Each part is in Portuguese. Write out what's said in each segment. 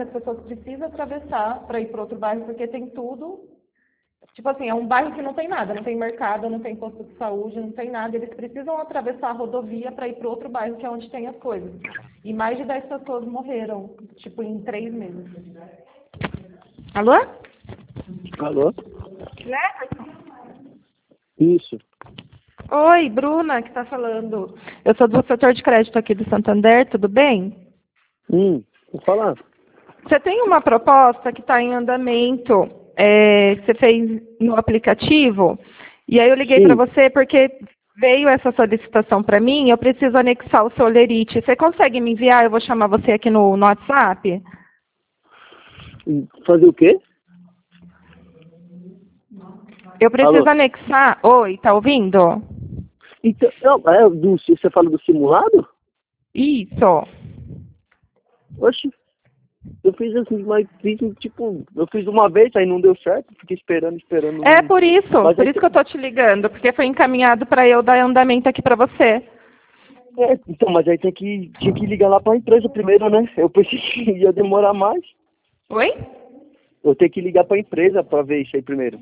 que as pessoas precisam atravessar para ir para outro bairro, porque tem tudo. Tipo assim, é um bairro que não tem nada, não tem mercado, não tem posto de saúde, não tem nada. Eles precisam atravessar a rodovia para ir para outro bairro, que é onde tem as coisas. E mais de 10 pessoas morreram, tipo, em 3 meses. Alô? Alô? Isso. Oi, Bruna, que está falando. Eu sou do setor de crédito aqui do Santander, tudo bem? Vou falar. Você tem uma proposta que está em andamento, que você fez no aplicativo, e aí eu liguei para você porque veio essa solicitação para mim, eu preciso anexar o seu Olerite. Você consegue me enviar? Eu vou chamar você aqui no WhatsApp. Fazer o quê? Eu preciso Alô? anexar... Oi, tá ouvindo? Então, não, você fala do simulado? Isso. Oxe, eu fiz assim, mas eu fiz uma vez, aí não deu certo, fiquei esperando. É por isso Mas que eu tô te ligando, porque foi encaminhado para eu dar andamento aqui para você. Então, mas aí tinha que ligar lá pra empresa primeiro, né? Eu pensei que ia demorar mais. Oi? Eu tenho que ligar pra empresa pra ver isso aí primeiro.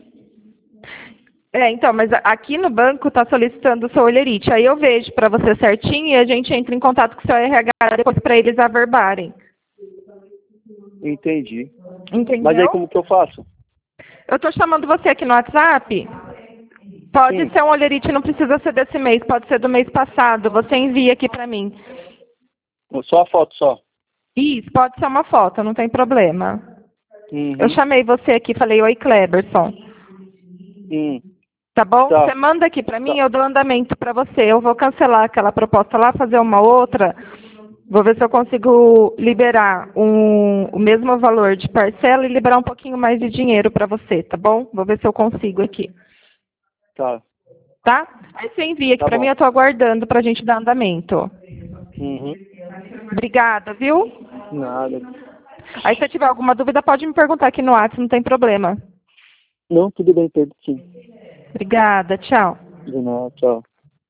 Então, mas aqui no banco está solicitando o seu Olerite. Aí eu vejo para você certinho e a gente entra em contato com o seu RH depois para eles averbarem. Entendi. Entendeu? Mas aí como que eu faço? Eu estou chamando você aqui no WhatsApp. Pode ser um Olerite, não precisa ser desse mês, pode ser do mês passado. Você envia aqui para mim. Só a foto, só. Isso, pode ser uma foto, não tem problema. Uhum. Eu chamei você aqui, falei, oi, Kleberson. Tá bom? Tá. Você manda aqui para mim, eu dou andamento para você. Eu vou cancelar aquela proposta lá, fazer uma outra. Vou ver se eu consigo liberar o mesmo valor de parcela e liberar um pouquinho mais de dinheiro para você, tá bom? Vou ver se eu consigo aqui. Tá. Tá? Aí você envia aqui Tá para bom. mim, eu tô aguardando pra gente dar andamento. Uhum. Obrigada, viu? Nada. Aí se você tiver alguma dúvida, pode me perguntar aqui no WhatsApp, não tem problema. Não, tudo bem, Pedro, sim. Obrigada, tchau. De nada, tchau.